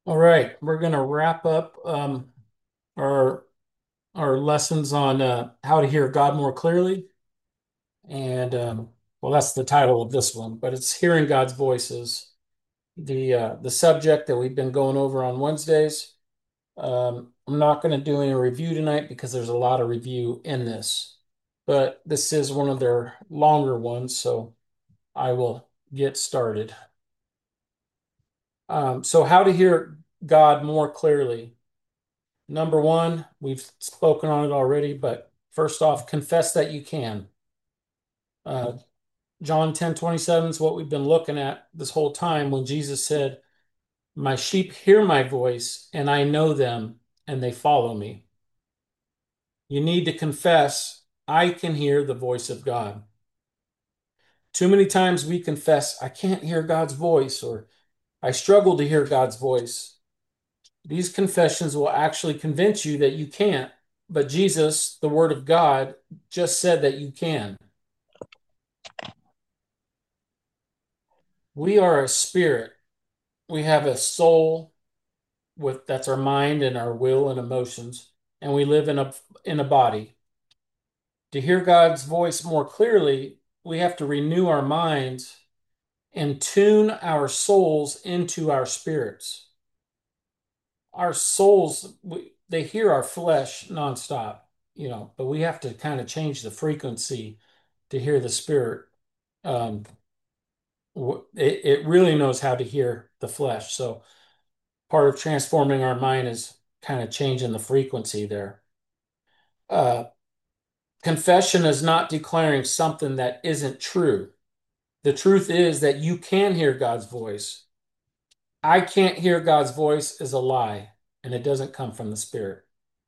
All right, we're going to wrap up our our lessons on how to hear God more clearly, and well, that's the title of this one, but it's hearing God's voices, the subject that we've been going over on Wednesdays. I'm not going to do any review tonight because there's a lot of review in this, but this is one of their longer ones, so I will get started. So, how to hear God more clearly. Number one, we've spoken on it already, but first off, confess that you can. Uh, John 10:27 is what we've been looking at this whole time when Jesus said, "My sheep hear my voice, and I know them, and they follow me." You need to confess, I can hear the voice of God. Too many times we confess, I can't hear God's voice, or I struggle to hear God's voice. These confessions will actually convince you that you can't, but Jesus, the Word of God, just said that you can. We are a spirit. We have a soul with that's our mind and our will and emotions, and we live in a body. To hear God's voice more clearly, we have to renew our minds and tune our souls into our spirits. Our souls, they hear our flesh nonstop, but we have to kind of change the frequency to hear the spirit. Um, it really knows how to hear the flesh. So part of transforming our mind is kind of changing the frequency there. Uh, Confession is not declaring something that isn't true. The truth is that you can hear God's voice. I can't hear God's voice is a lie, and it doesn't come from the Spirit.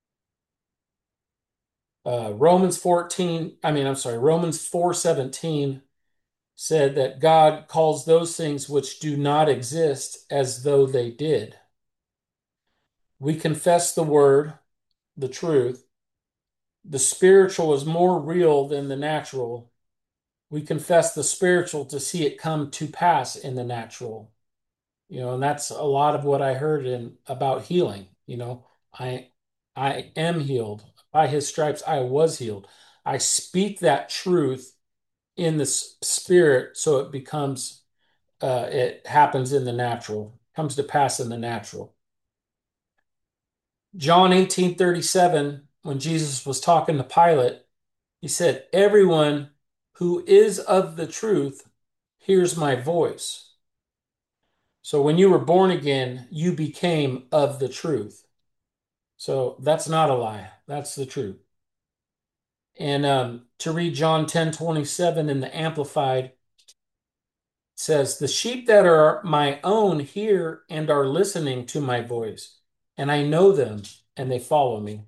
Romans 4:17 said that God calls those things which do not exist as though they did. We confess the word, the truth. The spiritual is more real than the natural. We confess the spiritual to see it come to pass in the natural. And that's a lot of what I heard in about healing. I I am healed. By his stripes I was healed. I speak that truth in the spirit so it happens in the natural, comes to pass in the natural. John 18:37, when Jesus was talking to Pilate, he said, "Everyone who is of the truth hears my voice." So when you were born again, you became of the truth. So that's not a lie. That's the truth. And to read John 10:27 in the Amplified says, "The sheep that are my own hear and are listening to my voice, and I know them, and they follow me."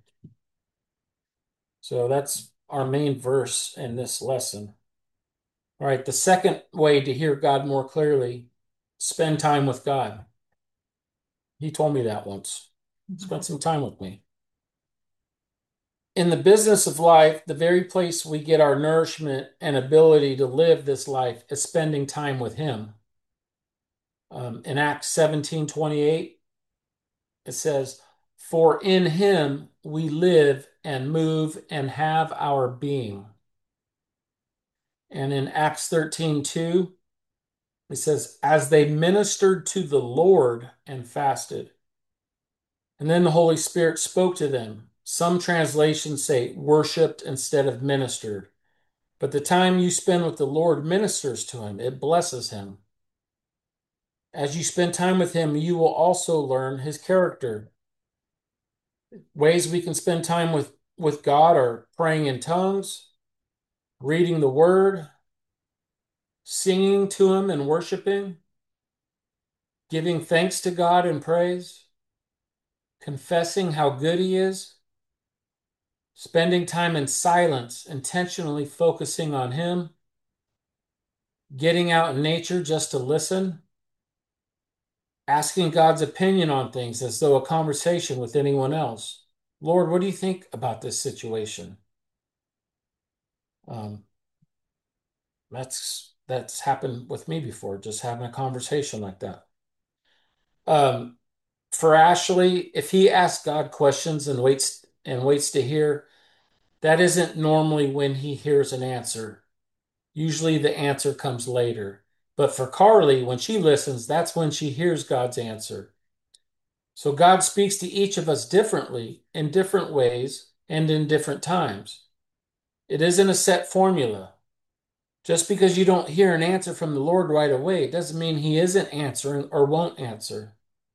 So that's our main verse in this lesson. All right, the second way to hear God more clearly, spend time with God. He told me that once. Spend some time with me. In the business of life, the very place we get our nourishment and ability to live this life is spending time with Him. In Acts 17:28, it says, "For in Him we live and move and have our being." And in Acts 13:2, it says, "As they ministered to the Lord and fasted." And then the Holy Spirit spoke to them. Some translations say worshiped instead of ministered. But the time you spend with the Lord ministers to him, it blesses him. As you spend time with him, you will also learn his character. Ways we can spend time with God are praying in tongues, reading the word, singing to him and worshiping, giving thanks to God and praise, confessing how good he is, spending time in silence, intentionally focusing on him, getting out in nature just to listen, asking God's opinion on things as though a conversation with anyone else. Lord, what do you think about this situation? Um, that's happened with me before, just having a conversation like that. Um, For Ashley, if he asks God questions and waits to hear, that isn't normally when he hears an answer. Usually the answer comes later. But for Carly, when she listens, that's when she hears God's answer. So God speaks to each of us differently in different ways and in different times. It isn't a set formula. Just because you don't hear an answer from the Lord right away doesn't mean he isn't answering or won't answer.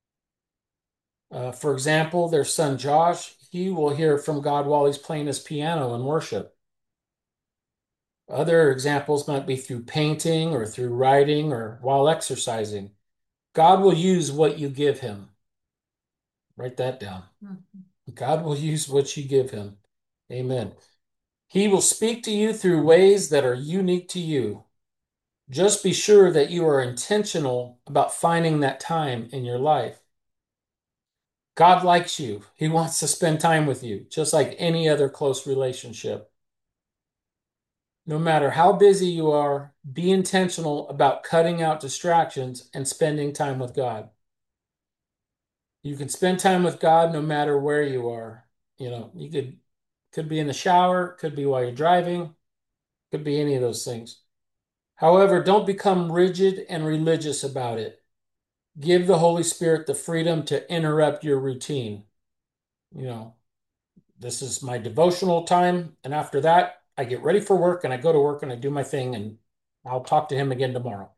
For example, their son Josh, he will hear from God while he's playing his piano in worship. Other examples might be through painting or through writing or while exercising. God will use what you give him. Write that down. God will use what you give him. Amen. He will speak to you through ways that are unique to you. Just be sure that you are intentional about finding that time in your life. God likes you. He wants to spend time with you, just like any other close relationship. No matter how busy you are, be intentional about cutting out distractions and spending time with God. You can spend time with God no matter where you are. You could be in the shower, could be while you're driving, could be any of those things. However, don't become rigid and religious about it. Give the Holy Spirit the freedom to interrupt your routine. You know, this is my devotional time, and after that, I get ready for work and I go to work and I do my thing, and I'll talk to him again tomorrow.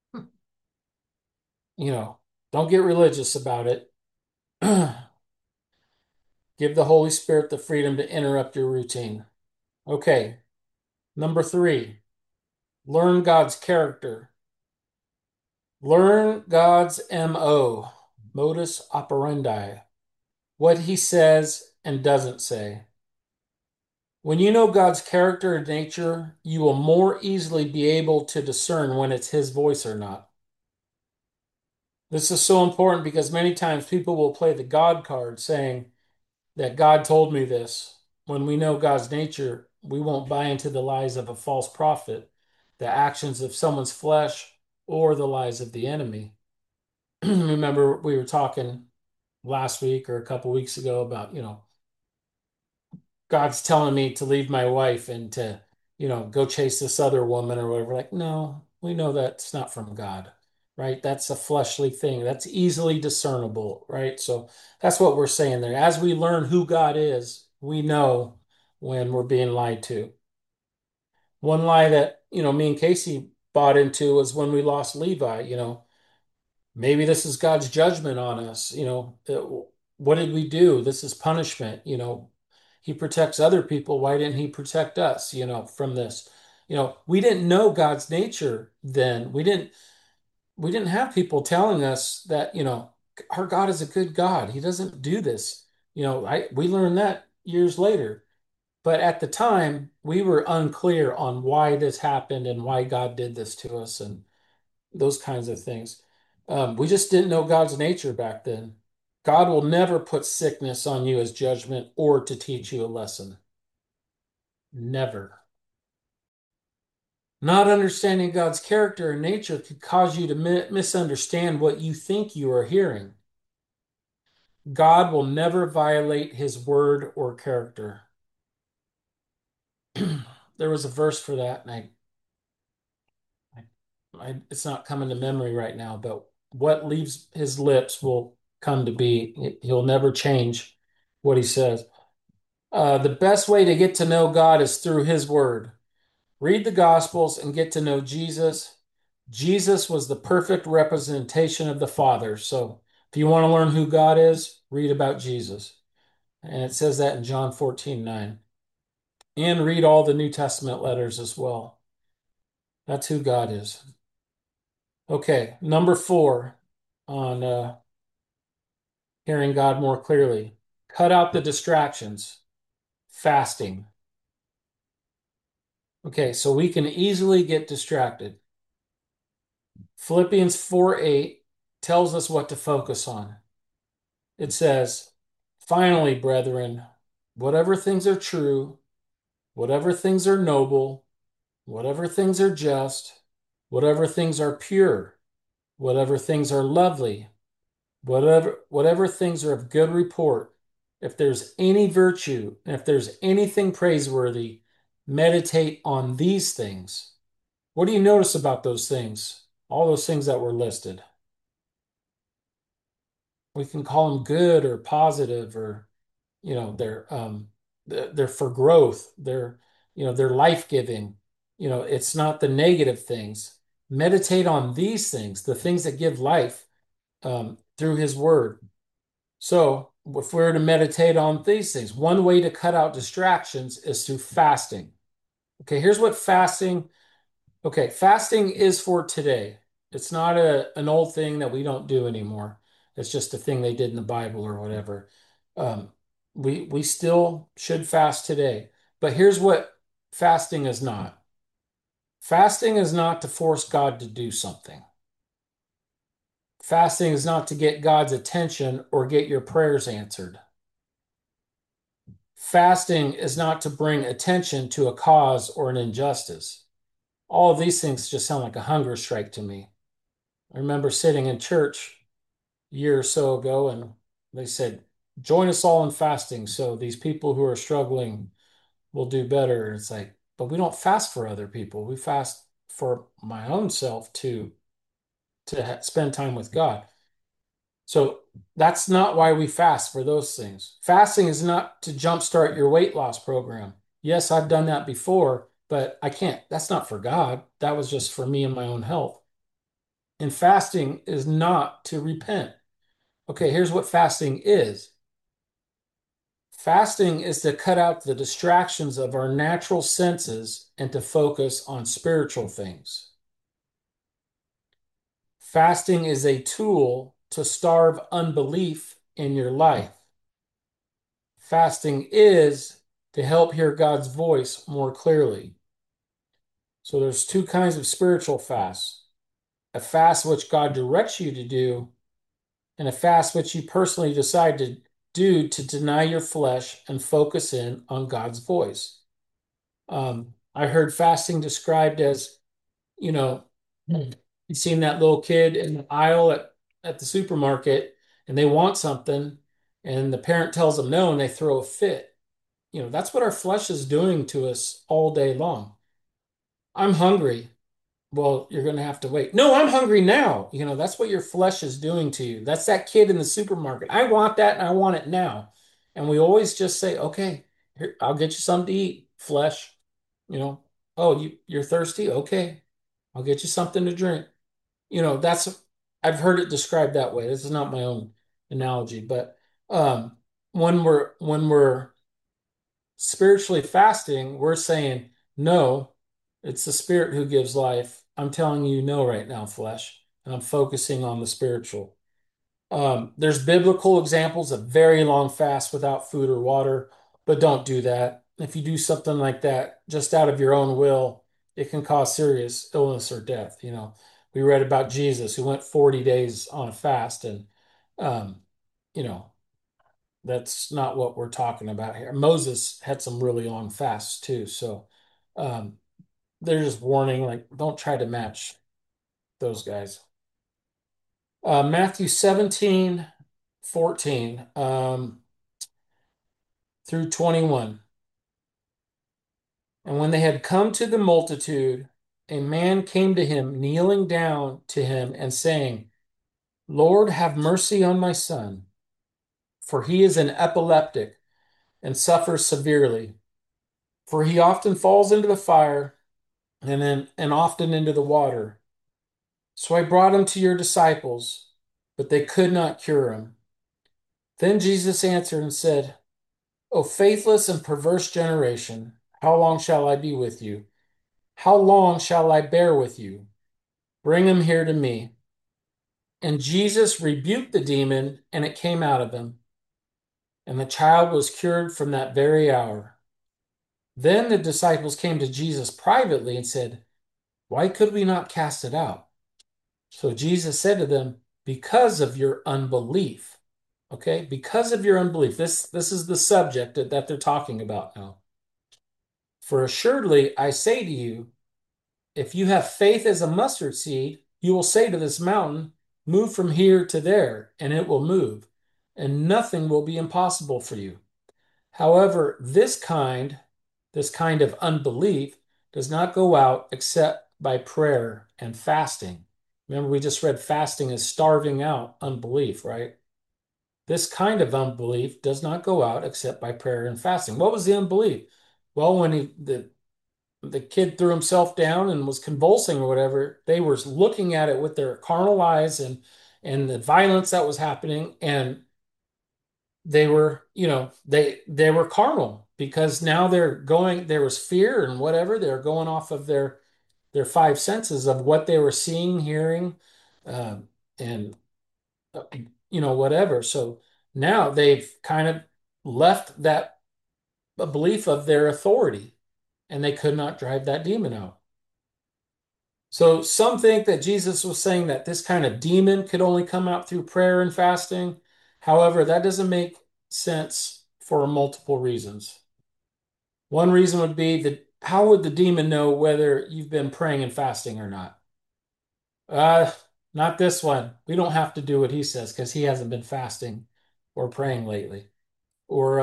You know, don't get religious about it. Give the Holy Spirit the freedom to interrupt your routine. Okay, number 3, learn God's character. Learn God's MO, modus operandi, what he says and doesn't say. When you know God's character and nature, you will more easily be able to discern when it's his voice or not. This is so important because many times people will play the God card saying that God told me this. When we know God's nature, we won't buy into the lies of a false prophet, the actions of someone's flesh, or the lies of the enemy. Remember, we were talking last week or a couple weeks ago about, God's telling me to leave my wife and to, go chase this other woman or whatever. Like, no, we know that's not from God, right? That's a fleshly thing. That's easily discernible, right? So that's what we're saying there. As we learn who God is, we know when we're being lied to. One lie that, me and Casey bought into was when we lost Levi, maybe this is God's judgment on us. What did we do? This is punishment. He protects other people. Why didn't he protect us, from this? We didn't know God's nature then. We didn't have people telling us that, our God is a good God. He doesn't do this. We learned that years later. But at the time, we were unclear on why this happened and why God did this to us and those kinds of things. We just didn't know God's nature back then. God will never put sickness on you as judgment or to teach you a lesson. Never. Not understanding God's character and nature could cause you to misunderstand what you think you are hearing. God will never violate his word or character. There was a verse for that, and it's not coming to memory right now, but what leaves his lips will come to be. He'll never change what he says. The best way to get to know God is through his word. Read the Gospels and get to know Jesus. Jesus was the perfect representation of the Father. So if you want to learn who God is, read about Jesus. And it says that in John 14:9. And read all the New Testament letters as well. That's who God is. Okay, number 4 on hearing God more clearly. Cut out the distractions. Fasting. Okay, so we can easily get distracted. Philippians 4:8 tells us what to focus on. It says, finally, brethren, whatever things are true, whatever things are noble, whatever things are just, whatever things are pure, whatever things are lovely, Whatever things are of good report, if there's any virtue, and if there's anything praiseworthy, meditate on these things. What do you notice about those things? All those things that were listed. We can call them good or positive, or they're for growth. They're life-giving. It's not the negative things. Meditate on these things, the things that give life, through his word. So, if we were to meditate on these things, one way to cut out distractions is through fasting. Okay, here's what fasting, okay, fasting is for today. It's not an old thing that we don't do anymore. It's just a thing they did in the Bible or whatever. Um, we still should fast today. But here's what fasting is not. Fasting is not to force God to do something. Fasting is not to get God's attention or get your prayers answered. Fasting is not to bring attention to a cause or an injustice. All of these things just sound like a hunger strike to me. I remember sitting in church a year or so ago, and they said, join us all in fasting so these people who are struggling will do better. It's like, but we don't fast for other people. We fast for my own self to spend time with God. So that's not why we fast for those things. Fasting is not to jumpstart your weight loss program. Yes, I've done that before, but I can't. That's not for God. That was just for me and my own health. And fasting is not to repent. Okay, here's what fasting is. Fasting is to cut out the distractions of our natural senses and to focus on spiritual things. Fasting is a tool to starve unbelief in your life. Fasting is to help hear God's voice more clearly. So there's two kinds of spiritual fasts. A fast which God directs you to do, and a fast which you personally decide to do to deny your flesh and focus in on God's voice. I heard fasting described as, you know, you've seen that little kid in the aisle at the supermarket and they want something and the parent tells them no and they throw a fit. That's what our flesh is doing to us all day long. I'm hungry. Well, you're going to have to wait. No, I'm hungry now. That's what your flesh is doing to you. That's that kid in the supermarket. I want that and I want it now. And we always just say, okay, here, I'll get you something to eat, flesh. Oh, you're thirsty? Okay, I'll get you something to drink. That's, I've heard it described that way. This is not my own analogy, but um, when we're spiritually fasting, we're saying, no, it's the spirit who gives life. I'm telling you no right now, flesh, and I'm focusing on the spiritual. There's biblical examples of very long fasts without food or water, but don't do that. If you do something like that just out of your own will, it can cause serious illness or death. We read about Jesus who went 40 days on a fast, and um, you know, that's not what we're talking about here. Moses had some really long fasts too, so um, they're just warning, like, don't try to match those guys. Matthew 17:14 through 21. And when they had come to the multitude, a man came to him, kneeling down to him and saying, Lord, have mercy on my son, for he is an epileptic and suffers severely. For he often falls into the fire and often into the water. So I brought him to your disciples, but they could not cure him. Then Jesus answered and said, O faithless and perverse generation, how long shall I be with you? How long shall I bear with you? Bring him here to me. And Jesus rebuked the demon, and it came out of him. And the child was cured from that very hour. Then the disciples came to Jesus privately and said, Why could we not cast it out? So Jesus said to them, Because of your unbelief. Okay, because of your unbelief. This is the subject that they're talking about now. For assuredly I say to you, if you have faith as a mustard seed, you will say to this mountain, Move from here to there, and it will move, and nothing will be impossible for you. However, this kind of unbelief does not go out except by prayer and fasting. Remember, we just read fasting is starving out unbelief, right? This kind of unbelief does not go out except by prayer and fasting. What was the unbelief? Well, when the kid threw himself down and was convulsing or whatever, they were looking at it with their carnal eyes and the violence that was happening, and they were, they were carnal because now there was fear and whatever, they're going off of their five senses of what they were seeing, hearing, um, and uh, whatever. So now they've kind of left that belief of their authority, and they could not drive that demon out. So some think that Jesus was saying that this kind of demon could only come out through prayer and fasting. However, that doesn't make sense for multiple reasons. One reason would be that how would the demon know whether you've been praying and fasting or not? Uh, Not this one. We don't have to do what he says because he hasn't been fasting or praying lately. Or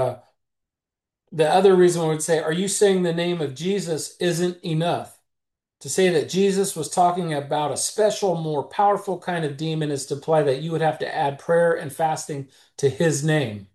the other reason we would say, are you saying the name of Jesus isn't enough? To say that Jesus was talking about a special, more powerful kind of demon is to imply that you would have to add prayer and fasting to his name.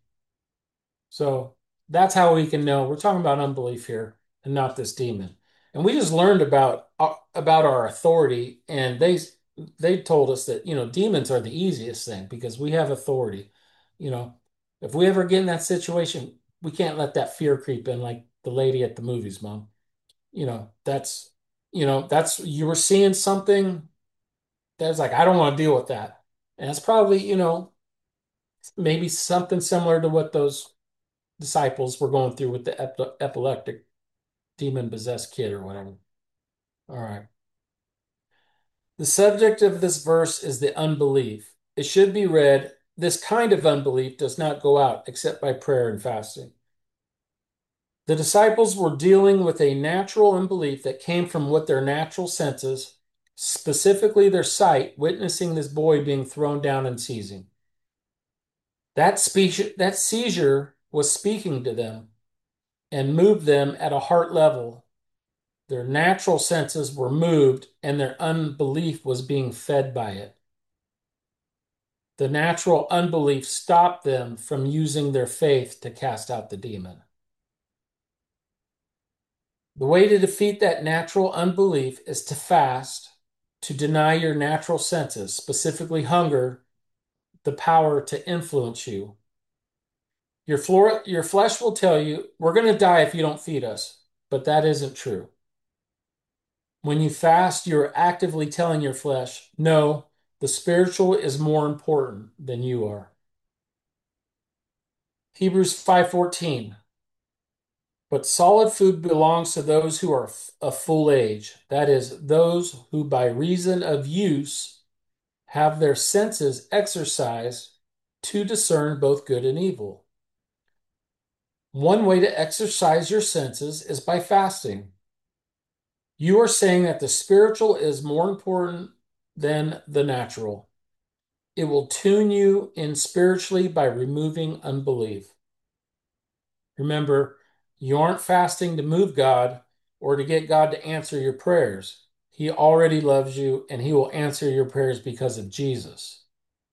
So that's how we can know we're talking about unbelief here and not this demon. And we just learned about our authority, and they told us that demons are the easiest thing because we have authority. You know, if we ever get in that situation, we can't let that fear creep in like the lady at the movies, Mom. That's that's you were seeing something that's like I don't want to deal with that, and it's probably maybe something similar to what those disciples were going through with the epileptic demon possessed kid or whatever. All right. The subject of this verse is the unbelief. It should be read, this kind of unbelief does not go out except by prayer and fasting. The disciples were dealing with a natural unbelief that came from what their natural senses, specifically their sight, witnessing this boy being thrown down and seizing. That seizure was speaking to them and moved them at a heart level. Their natural senses were moved, and their unbelief was being fed by it. The natural unbelief stopped them from using their faith to cast out the demon. The way to defeat that natural unbelief is to fast, to deny your natural senses, specifically hunger, the power to influence you. Your flesh will tell you, we're going to die if you don't feed us, but that isn't true. When you fast, you're actively telling your flesh, no, the spiritual is more important than you are. Hebrews 5:14. But solid food belongs to those who are of full age, that is, those who by reason of use have their senses exercised to discern both good and evil. One way to exercise your senses is by fasting. You are saying that the spiritual is more important than the natural. It will tune you in spiritually by removing unbelief. Remember, you aren't fasting to move God or to get God to answer your prayers. He already loves you and he will answer your prayers because of Jesus.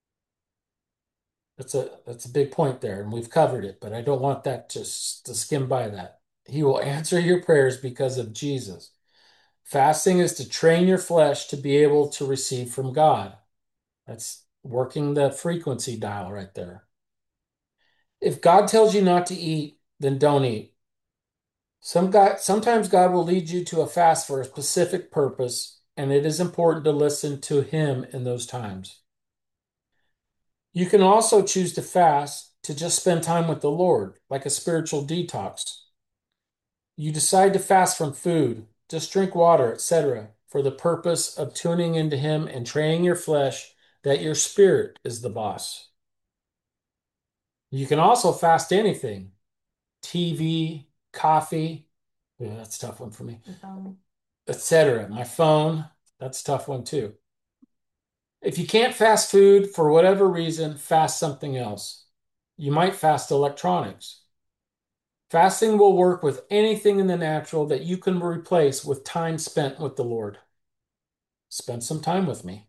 That's a big point there, and we've covered it, but I don't want that just to skim by that. He will answer your prayers because of Jesus. Fasting is to train your flesh to be able to receive from God. That's working the frequency dial right there. If God tells you not to eat, then don't eat. Sometimes God will lead you to a fast for a specific purpose, and it is important to listen to Him in those times. You can also choose to fast to just spend time with the Lord, like a spiritual detox. You decide to fast from food, just drink water, etc., for the purpose of tuning into Him and training your flesh that your spirit is the boss. You can also fast anything, TV, coffee. Yeah, that's a tough one for me. Etc. My phone, that's a tough one too. If you can't fast food for whatever reason, fast something else. You might fast electronics. Fasting will work with anything in the natural that you can replace with time spent with the Lord. Spend some time with me.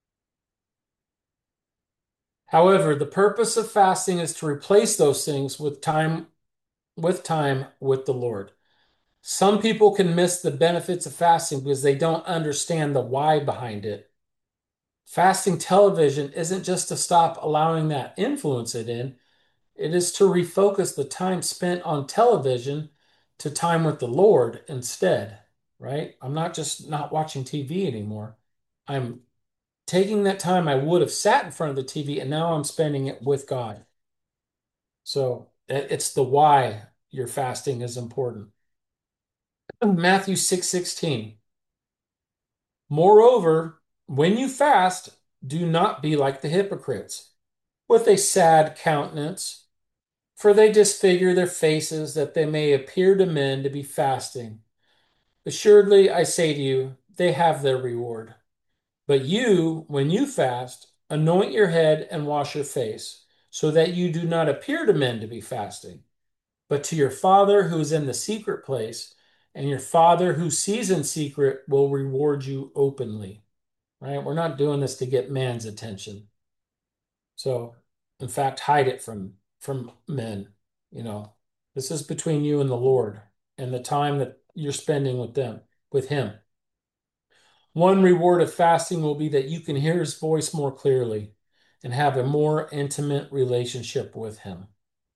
However, the purpose of fasting is to replace those things with time with the Lord. Some people can miss the benefits of fasting because they don't understand the why behind it. Fasting television isn't just to stop allowing that influence it in, it is to refocus the time spent on television to time with the Lord instead, right? I'm not just not watching TV anymore. I'm taking that time I would have sat in front of the TV and now I'm spending it with God. So it's the why your fasting is important. Matthew 6:16. Moreover, when you fast, do not be like the hypocrites, with a sad countenance, for they disfigure their faces that they may appear to men to be fasting. Assuredly, I say to you, they have their reward. But you, when you fast, anoint your head and wash your face, so that you do not appear to men to be fasting, but to your Father who is in the secret place, and your Father who sees in secret will reward you openly. Right? We're not doing this to get man's attention. So, in fact, hide it from men. You know, this is between you and the Lord and the time that you're spending with him. One reward of fasting will be that you can hear his voice more clearly and have a more intimate relationship with him.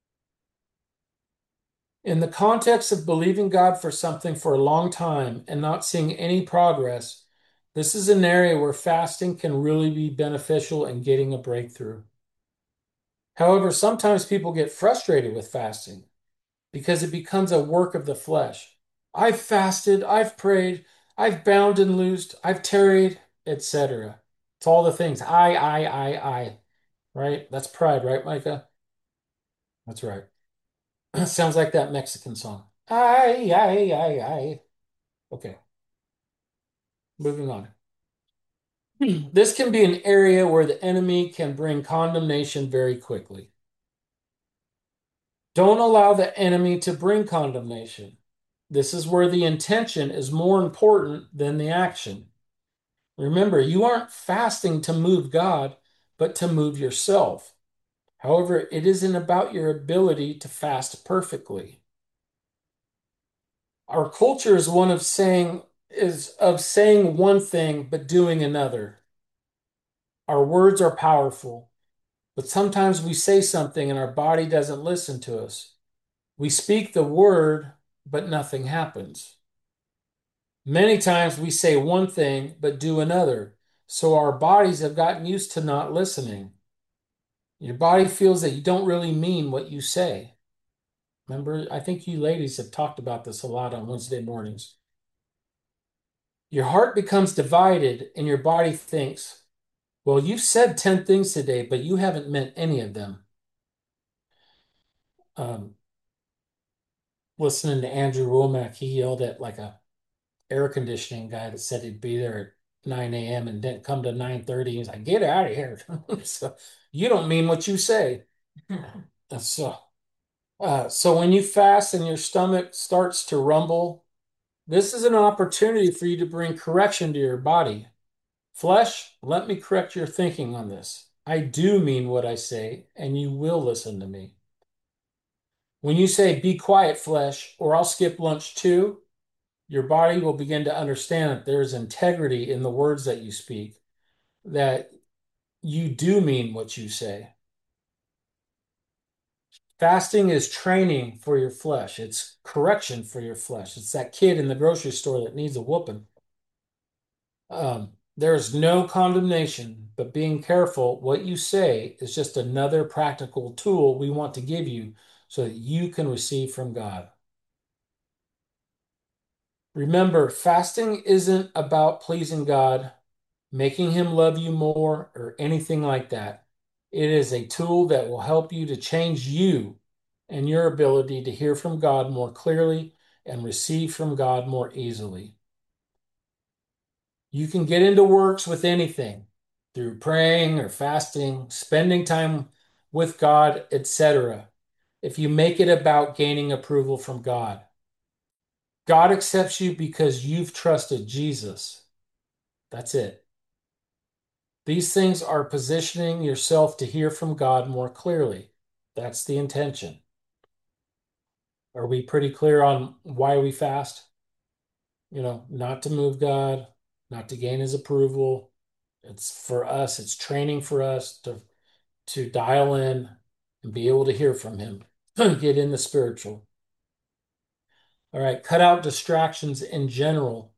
In the context of believing God for something for a long time and not seeing any progress, this is an area where fasting can really be beneficial in getting a breakthrough. However, sometimes people get frustrated with fasting because it becomes a work of the flesh. I've fasted, I've prayed, I've bound and loosed, I've tarried, etc. It's all the things. I, right? That's pride, right, Micah? That's right. Sounds like that Mexican song. I. Okay, moving on. This can be an area where the enemy can bring condemnation very quickly. Don't allow the enemy to bring condemnation. This is where the intention is more important than the action. Remember, you aren't fasting to move God, but to move yourself. However, it isn't about your ability to fast perfectly. Our culture is of saying one thing but doing another. Our words are powerful, but sometimes we say something and our body doesn't listen to us. We speak the word, but nothing happens. Many times we say one thing but do another, so our bodies have gotten used to not listening. Your body feels that you don't really mean what you say. Remember, I think you ladies have talked about this a lot on Wednesday mornings. Your heart becomes divided and your body thinks, well, you've said 10 things today, but you haven't meant any of them. Um, Listening to Andrew Womack, he yelled at like a air conditioning guy that said he'd be there at 9 a.m. and didn't come to 9:30. He's like, get out of here. So you don't mean what you say. So, so when you fast and your stomach starts to rumble, this is an opportunity for you to bring correction to your body. Flesh, let me correct your thinking on this. I do mean what I say, and you will listen to me. When you say, be quiet, flesh, or I'll skip lunch too, your body will begin to understand that there's integrity in the words that you speak, that you do mean what you say. Fasting is training for your flesh. It's correction for your flesh. It's that kid in the grocery store that needs a whooping. There's no condemnation, but being careful what you say is just another practical tool we want to give you so that you can receive from God. Remember, fasting isn't about pleasing God, making him love you more, or anything like that. It is a tool that will help you to change you and your ability to hear from God more clearly and receive from God more easily. You can get into works with anything. through praying or fasting, spending time with God, etc. If you make it about gaining approval from God, God accepts you because you've trusted Jesus. That's it. These things are positioning yourself to hear from God more clearly. That's the intention. Are we pretty clear on why we fast? Not to move God, not to gain his approval. It's for us, it's training for us to dial in and be able to hear from him. Get in the spiritual. All right, cut out distractions in general.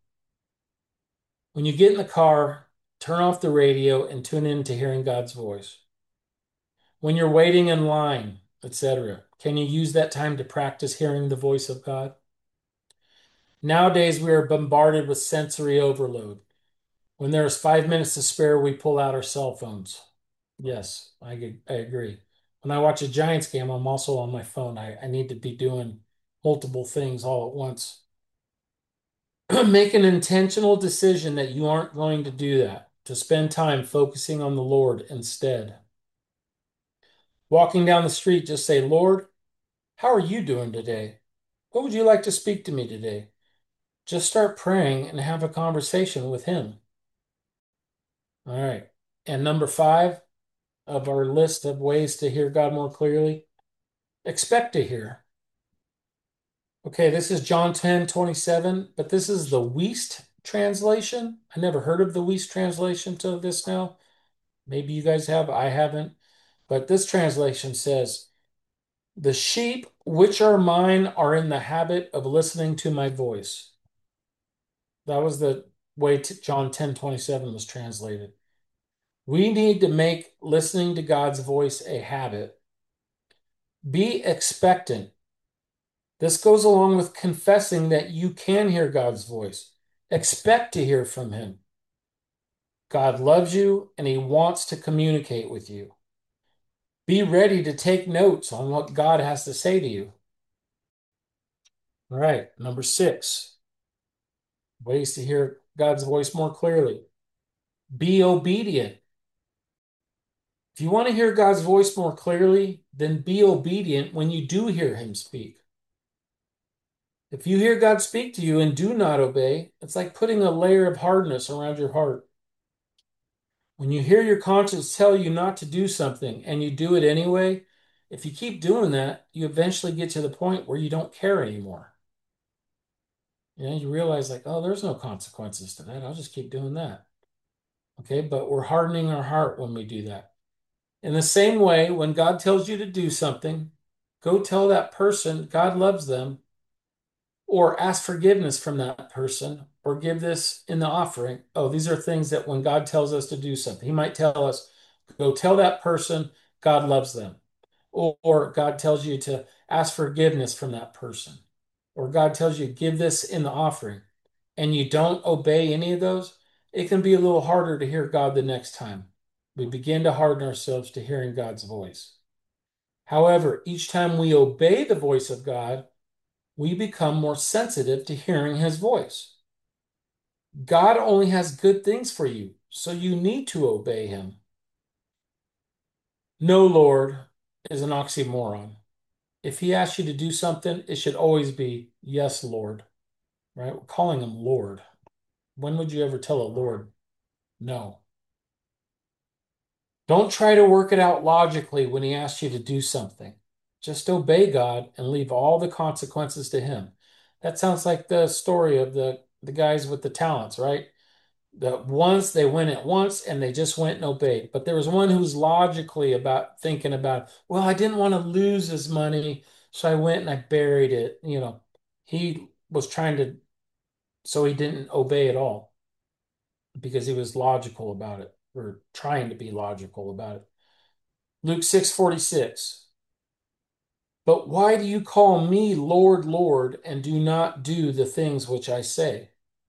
When you get in the car, turn off the radio and tune in to hearing God's voice. When you're waiting in line, etc., can you use that time to practice hearing the voice of God? Nowadays, we are bombarded with sensory overload. When there's 5 minutes to spare, we pull out our cell phones. Yes, I agree. When I watch a Giants game, I'm also on my phone. I need to be doing multiple things all at once. Make an intentional decision that you aren't going to do that, to spend time focusing on the Lord instead. Walking down the street, just say, Lord, how are you doing today? What would you like to speak to me today? Just start praying and have a conversation with Him. All right. And number 5 of our list of ways to hear God more clearly, expect to hear. Okay, this is John 10:27, but this is the Wuest translation. I never heard of the Wuest translation till this now. Maybe you guys have, I haven't. But this translation says, the sheep which are mine are in the habit of listening to my voice. That was the way John 10:27 was translated. We need to make listening to God's voice a habit. Be expectant. This goes along with confessing that you can hear God's voice. Expect to hear from Him. God loves you and He wants to communicate with you. Be ready to take notes on what God has to say to you. All right, number 6, ways to hear God's voice more clearly. Be obedient. If you want to hear God's voice more clearly, then be obedient when you do hear Him speak. If you hear God speak to you and do not obey, it's like putting a layer of hardness around your heart. When you hear your conscience tell you not to do something and you do it anyway, if you keep doing that, you eventually get to the point where you don't care anymore. You realize like, oh, there's no consequences to that. I'll just keep doing that. Okay, but we're hardening our heart when we do that. In the same way, when God tells you to do something, go tell that person God loves them, or ask forgiveness from that person, or give this in the offering. Oh, these are things that when God tells us to do something, He might tell us, go tell that person God loves them. Or God tells you to ask forgiveness from that person. Or God tells you, give this in the offering, and you don't obey any of those, it can be a little harder to hear God the next time. We begin to harden ourselves to hearing God's voice. However, each time we obey the voice of God, we become more sensitive to hearing His voice. God only has good things for you, so you need to obey Him. No, Lord is an oxymoron. If He asks you to do something, it should always be, yes, Lord, right? We're calling Him Lord. When would you ever tell a Lord no? Don't try to work it out logically when He asks you to do something. Just obey God and leave all the consequences to Him. That sounds like the story of the guys with the talents, right? The ones they went at once and they just went and obeyed. But there was one who was logically about thinking about, well, I didn't want to lose his money, so I went and I buried it. He was trying to, so he didn't obey at all because he was logical about it, or trying to be logical about it. Luke 6:46. But why do you call me Lord, Lord, and do not do the things which I say?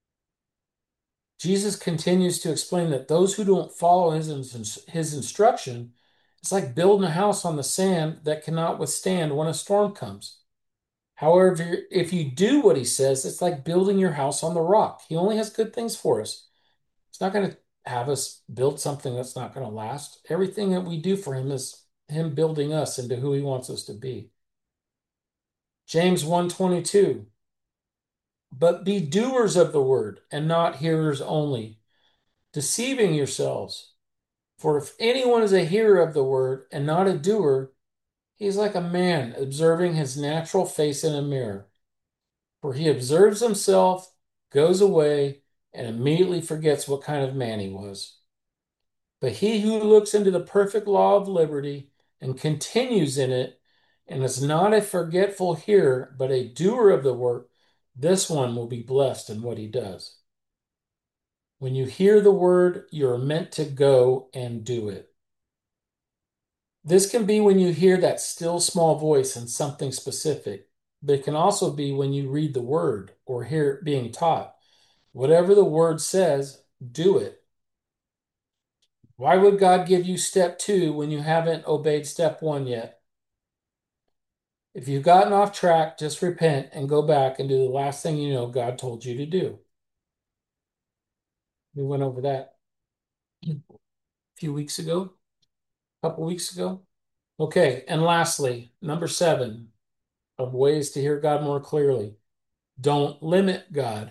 Jesus continues to explain that those who don't follow his instruction, it's like building a house on the sand that cannot withstand when a storm comes. However, if you do what he says, it's like building your house on the rock. He only has good things for us. It's not going to have us build something that's not going to last. Everything that we do for him is him building us into who he wants us to be. James 1:22, but be doers of the word and not hearers only, deceiving yourselves. For if anyone is a hearer of the word and not a doer, he is like a man observing his natural face in a mirror. For he observes himself, goes away, and immediately forgets what kind of man he was. But he who looks into the perfect law of liberty and continues in it, and is not a forgetful hearer, but a doer of the work, this one will be blessed in what he does. When you hear the word, you're meant to go and do it. This can be when you hear that still small voice in something specific, but it can also be when you read the word or hear it being taught. Whatever the word says, do it. Why would God give you step two when you haven't obeyed step one yet? If you've gotten off track, just repent and go back and do the last thing you know God told you to do. We went over that a few weeks ago, a couple weeks ago. Okay, and lastly, number 7 of ways to hear God more clearly. Don't limit God.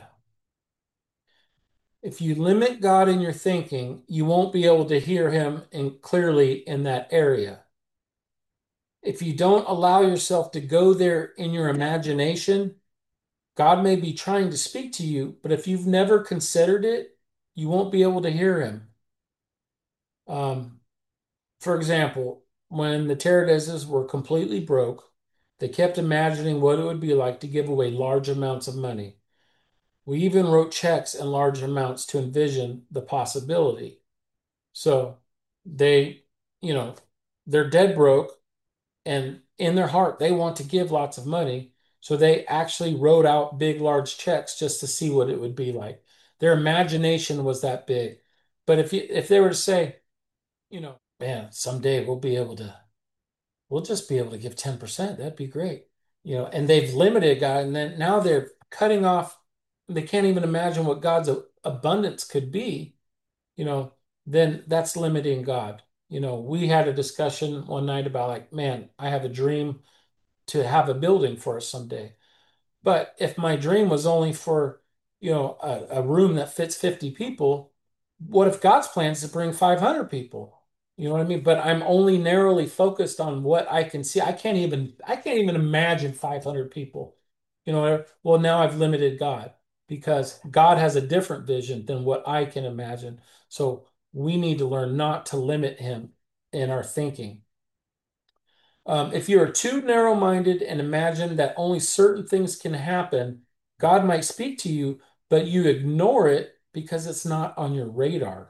If you limit God in your thinking, you won't be able to hear him clearly in that area. If you don't allow yourself to go there in your imagination, God may be trying to speak to you, but if you've never considered it, you won't be able to hear him. Um, for example, when the Teredezes were completely broke, they kept imagining what it would be like to give away large amounts of money. We even wrote checks in large amounts to envision the possibility. So they, you know, they're dead broke, and in their heart, they want to give lots of money. So they actually wrote out big, large checks just to see what it would be like. Their imagination was that big. But if they were to say, man, someday we'll just be able to give 10%. That'd be great. And they've limited God, and then now they're cutting off, they can't even imagine what God's abundance could be, you know, then that's limiting God. We had a discussion one night about like, man, I have a dream to have a building for us someday. But if my dream was only for, a room that fits 50 people, what if God's plan is to bring 500 people? You know what I mean? But I'm only narrowly focused on what I can see. I can't even imagine 500 people. Well, now I've limited God because God has a different vision than what I can imagine. So we need to learn not to limit him in our thinking. If you are too narrow-minded and imagine that only certain things can happen, God might speak to you, but you ignore it because it's not on your radar.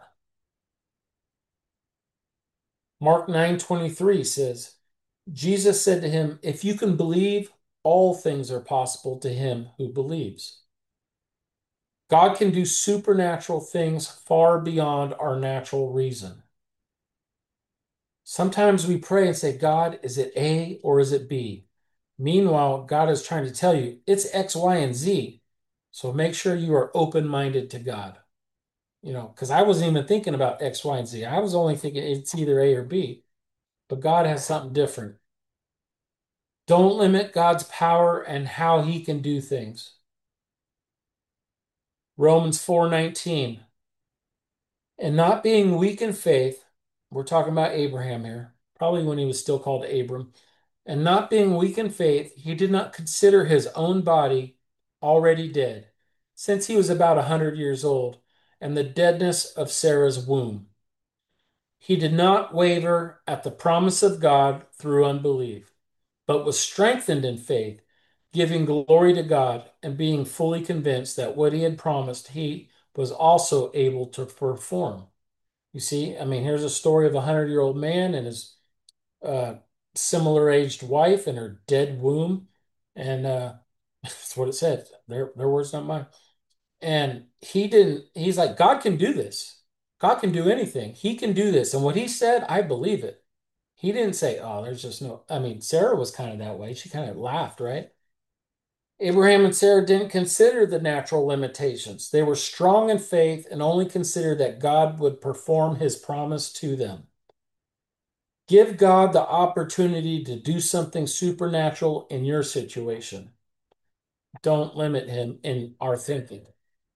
Mark 9:23 says, Jesus said to him, if you can believe, all things are possible to him who believes. God can do supernatural things far beyond our natural reason. Sometimes we pray and say, God, is it A or is it B? Meanwhile, God is trying to tell you it's X, Y, and Z. So make sure you are open-minded to God. Because I wasn't even thinking about X, Y, and Z. I was only thinking it's either A or B. But God has something different. Don't limit God's power and how he can do things. Romans 4:19. And not being weak in faith, we're talking about Abraham here, probably when he was still called Abram. And not being weak in faith, he did not consider his own body already dead, since he was about 100 years old, and the deadness of Sarah's womb. He did not waver at the promise of God through unbelief, but was strengthened in faith, giving glory to God and being fully convinced that what he had promised he was also able to perform. You see, I mean, here's a story of a 100-year-old man and his uh, similar aged wife and her dead womb. And that's what it said. Their words, not mine. And he's like, God can do this. God can do anything. He can do this. And what he said, I believe it. He didn't say, oh, there's just no. I mean, Sarah was kind of that way. She kind of laughed, right? Abraham and Sarah didn't consider the natural limitations. They were strong in faith and only considered that God would perform his promise to them. Give God the opportunity to do something supernatural in your situation. Don't limit him in our thinking.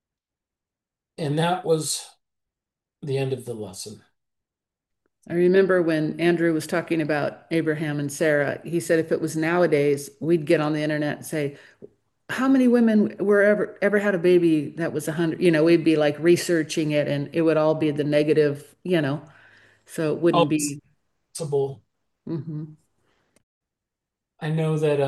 And that was the end of the lesson. I remember when Andrew was talking about Abraham and Sarah, he said if it was nowadays, we'd get on the internet and say, how many women were ever had a baby that was 100? We'd be like researching it and it would all be the negative, so it Oh, wouldn't it's be. possible. Mhm. I know that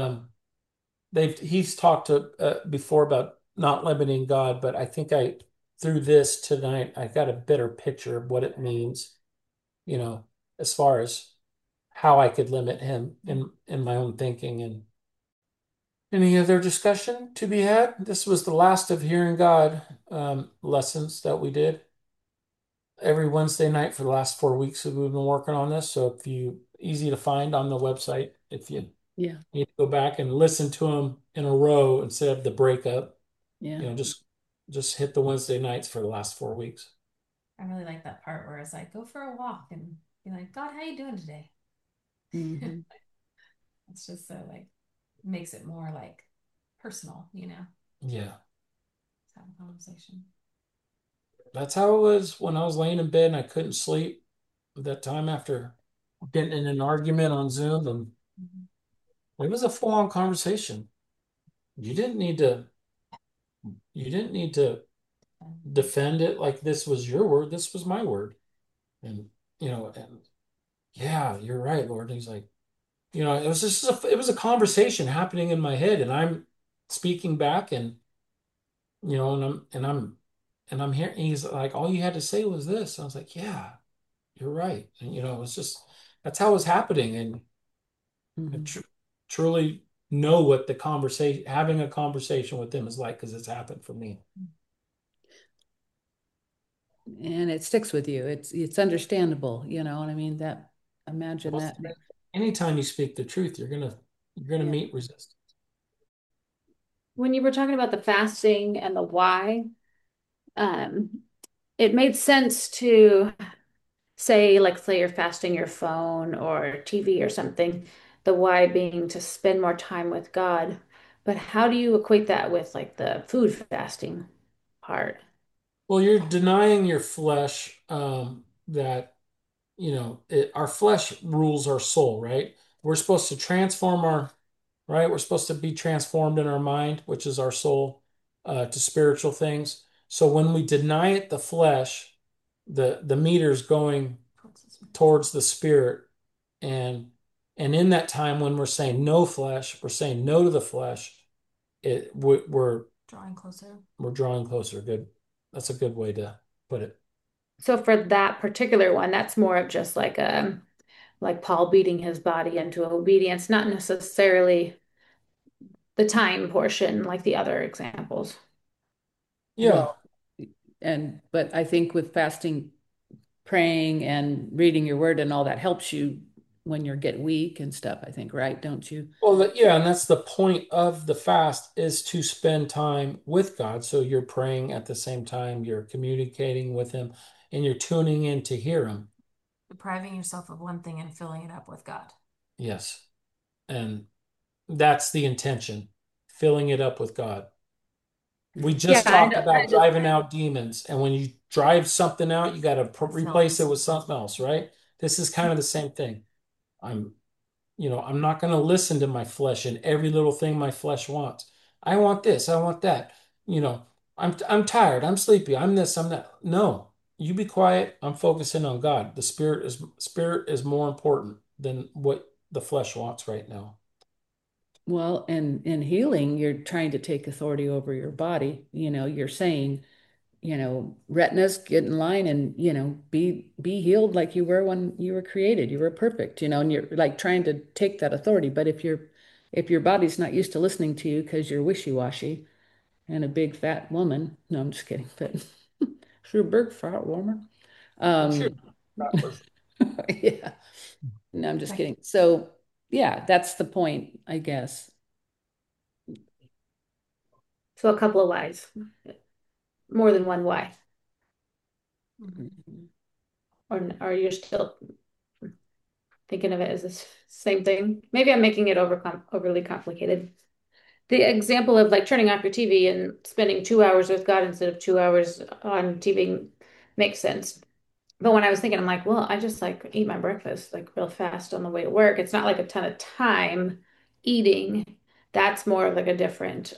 he's talked to before about not limiting God, but I think I through this tonight I got a better picture of what it means, you know, as far as how I could limit him in my own thinking. And any other discussion to be had? This was the last of Hearing God lessons that we did every Wednesday night for the last 4 weeks that we've been working on this. So if you easy to find on the website, if you Yeah, need to go back and listen to them in a row instead of the breakup, yeah. just hit the Wednesday nights for the last 4 weeks. I really like that part where it's like, go for a walk and be like, God, how you doing today? Hmm. It's just so like makes it more like personal, Yeah, to have a conversation. that's how it was when I was laying in bed and I couldn't sleep that time after getting in an argument on Zoom, and Mhm. it was a full-on conversation. You didn't need to you didn't need to defend it like this was your word, this was my word. And and yeah, you're right, Lord. And he's like, it was just it was a conversation happening in my head, and I'm speaking back, and and I'm hearing. He's like, all you had to say was this. I was like, yeah, you're right. And it was just that's how it was happening, and I Hmm. truly know what the conversation, having a conversation with them is like because it's happened for me. And it sticks with you. It's understandable, what I mean? That imagine Well, that. anytime you speak the truth, you're gonna Yeah. meet resistance. When you were talking about the fasting and the why, um, it made sense to say you're fasting your phone or TV or something, the why being to spend more time with God. But how do you equate that with like the food fasting part? Well, you're denying your flesh, that our flesh rules our soul, right? We're supposed to transform our right. We're supposed to be transformed in our mind, which is our soul, to spiritual things. So when we deny it, the flesh, the meter's going towards the spirit, and in that time when we're saying no flesh, we're saying no to the flesh. We're Drawing closer. we're drawing closer. Good. That's a good way to put it. So for that particular one, that's more of just like Paul beating his body into obedience, not necessarily the time portion like the other examples. Yeah. Well, but I think with fasting, praying and reading your word and all that helps you when you get weak and stuff, I think, right? Don't you? Well, yeah, and that's the point of the fast is to spend time with God. So you're praying at the same time, you're communicating with Him, and you're tuning in to hear Him. Depriving yourself of one thing and filling it up with God. Yes. And that's the intention, filling it up with God. We Yeah, just I talked know. about driving out demons. And when you drive something out, you got to Fill replace it it. with something else, right? This is kind of the same thing. I'm I'm not going to listen to my flesh and every little thing my flesh wants. I want this, I want that. You know, I'm tired, I'm sleepy, I'm this, I'm that. No, you be quiet. I'm focusing on God. The spirit is more important than what the flesh wants right now. Well, and in healing, you're trying to take authority over your body. You're saying, retinas, get in line and, be healed like you were when you were created. You were perfect, and you're like trying to take that authority. But if your body's not used to listening to you because you're wishy-washy and a big fat woman, no, I'm just kidding, but you're a big fat woman. For sure. Um, yeah, no, I'm just Like, kidding. So yeah, that's the point, I guess. So a couple of whys, more than one why. Mhm. Or you're still thinking of it as the same thing? Maybe I'm making it overly complicated. The example of like turning off your TV and spending 2 hours with God instead of 2 hours on TV makes sense. But when I was thinking, I'm like, well, I just like eat my breakfast like real fast on the way to work. It's not like a ton of time eating. That's more of like a different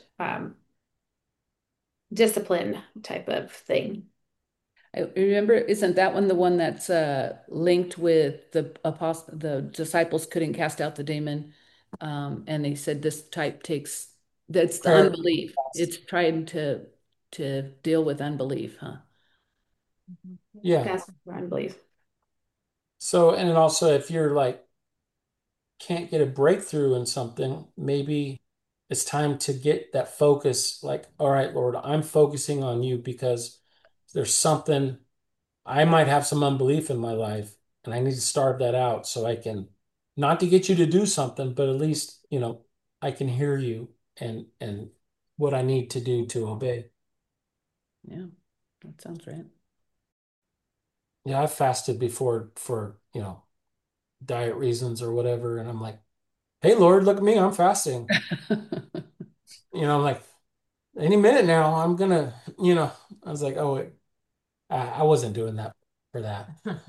discipline type of thing. I remember, isn't that one the one that's linked with the disciples couldn't cast out the demon? And they said this type takes that's the Prayer. unbelief. It's trying to deal with unbelief, huh? Yeah. That's for unbelief. So, and then also if you're like can't get a breakthrough in something, maybe it's time to get that focus like, all right, Lord, I'm focusing on you because there's something I might have some unbelief in my life and I need to starve that out so I can not to get you to do something, but at least, I can hear you and what I need to do to obey. Yeah, that sounds right. Yeah, I've fasted before for, diet reasons or whatever, and I'm like, hey Lord, look at me, I'm fasting. I'm like, any minute now, I'm gonna, I was like, oh, wait, I wasn't doing that for that.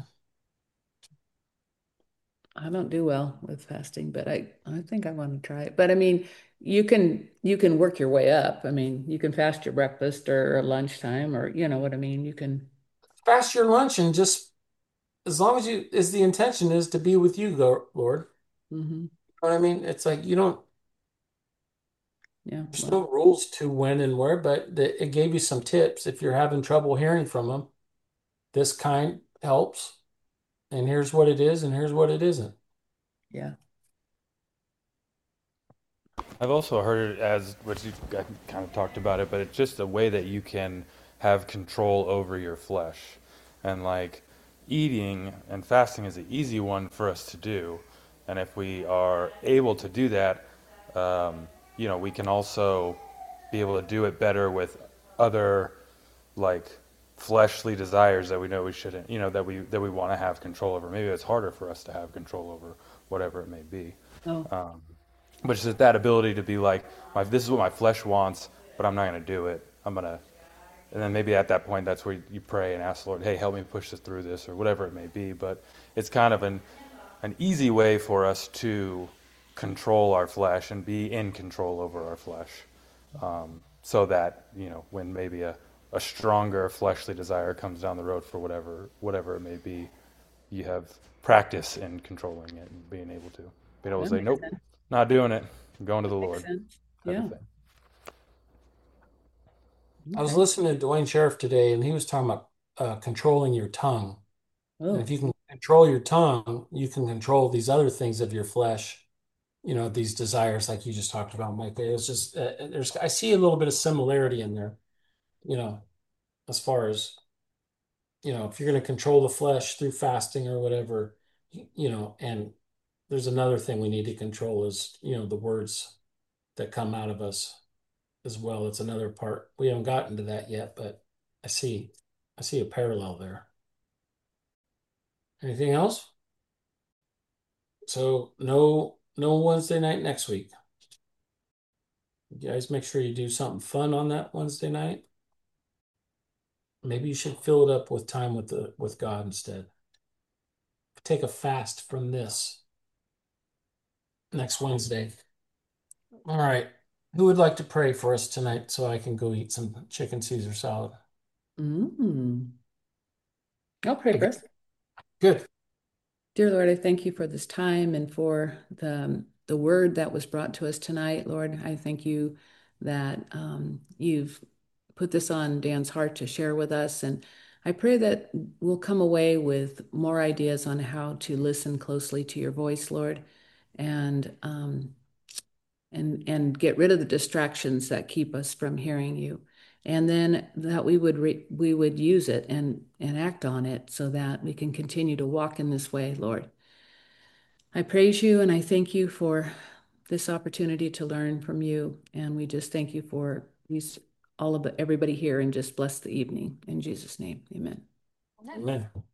I don't do well with fasting, but I think I want to try it. But I mean, you can work your way up. I mean, you can fast your breakfast or lunchtime or you know what I mean. You can. Fast your lunch and just as long as the intention is to be with you, Lord. Hmm. You know what I mean? It's like Yeah, there's well, no rules to when and where, but it gave you some tips. If you're having trouble hearing from them, this kind helps. And here's what it is, and here's what it isn't. yeah. I've also heard it as, which you kind of talked about it, but it's just a way that you can have control over your flesh. And like eating and fasting is an easy one for us to do. And if we are able to do that, we can also be able to do it better with other like fleshly desires that we know we shouldn't, that we want to have control over. Maybe it's harder for us to have control over whatever it may be. Oh, But it's just that ability to be like, this is what my flesh wants, but I'm not going to do it. And then maybe at that point, that's where you pray and ask the Lord, hey, help me push this through this, or whatever it may be. But it's kind of an easy way for us to control our flesh and be in control over our flesh, so that when maybe a stronger fleshly desire comes down the road for whatever it may be, you have practice in controlling it and being able to that say, makes nope, sense. not doing it. I'm going to the Makes Lord, sense. type of Yeah. thing. I was Okay. listening to Dwayne Sheriff today, and he was talking about controlling your tongue. And if Oh, you can control your tongue, you can control these other things of your flesh, these desires like you just talked about, Mike. It's just, I see a little bit of similarity in there, you know, as far as, if you're going to control the flesh through fasting or whatever, and there's another thing we need to control is, the words that come out of us as well. It's another part. We haven't gotten to that yet, but I see, I see a parallel there. Anything else? So no Wednesday night next week. You guys make sure you do something fun on that Wednesday night. Maybe you should fill it up with time with God instead. Take a fast from this next Wednesday. All right. Who would like to pray for us tonight so I can go eat some chicken Caesar salad? mm. I'll pray Okay, for us. good. Dear Lord, I thank you for this time and for the word that was brought to us tonight. Lord, I thank you that you've put this on Dan's heart to share with us. And I pray that we'll come away with more ideas on how to listen closely to your voice, Lord, and and get rid of the distractions that keep us from hearing you. And then that we would use it and act on it so that we can continue to walk in this way, Lord. I praise you and I thank you for this opportunity to learn from you. And we just thank you for use all of everybody here and just bless the evening in Jesus' name. Amen. Amen.